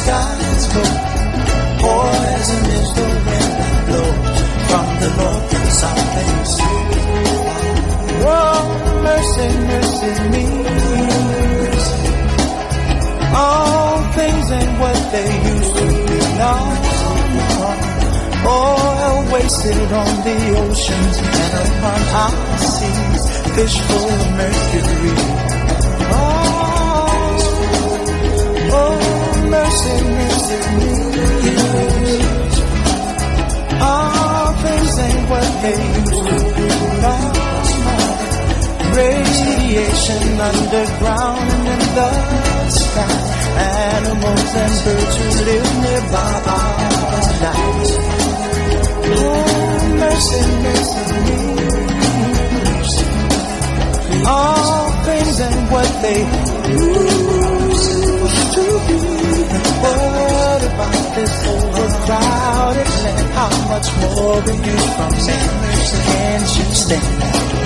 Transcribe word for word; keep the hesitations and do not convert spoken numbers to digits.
skies go. Poison is the wind that blows from the north and south and east. Oh, mercy, mercy me. All things ain't what they used to be. No, oil wasted on the oceans and upon our seas, fish full of mercury. Oh, oh, mercy, mercy me. All things ain't what they used to be. No, radiation underground and in the sky. Animals and birds who live nearby are alive. Oh, mercy, mercy me. All things and what they used to be. What about this overcrowded land? How much more of you from me can't you stand?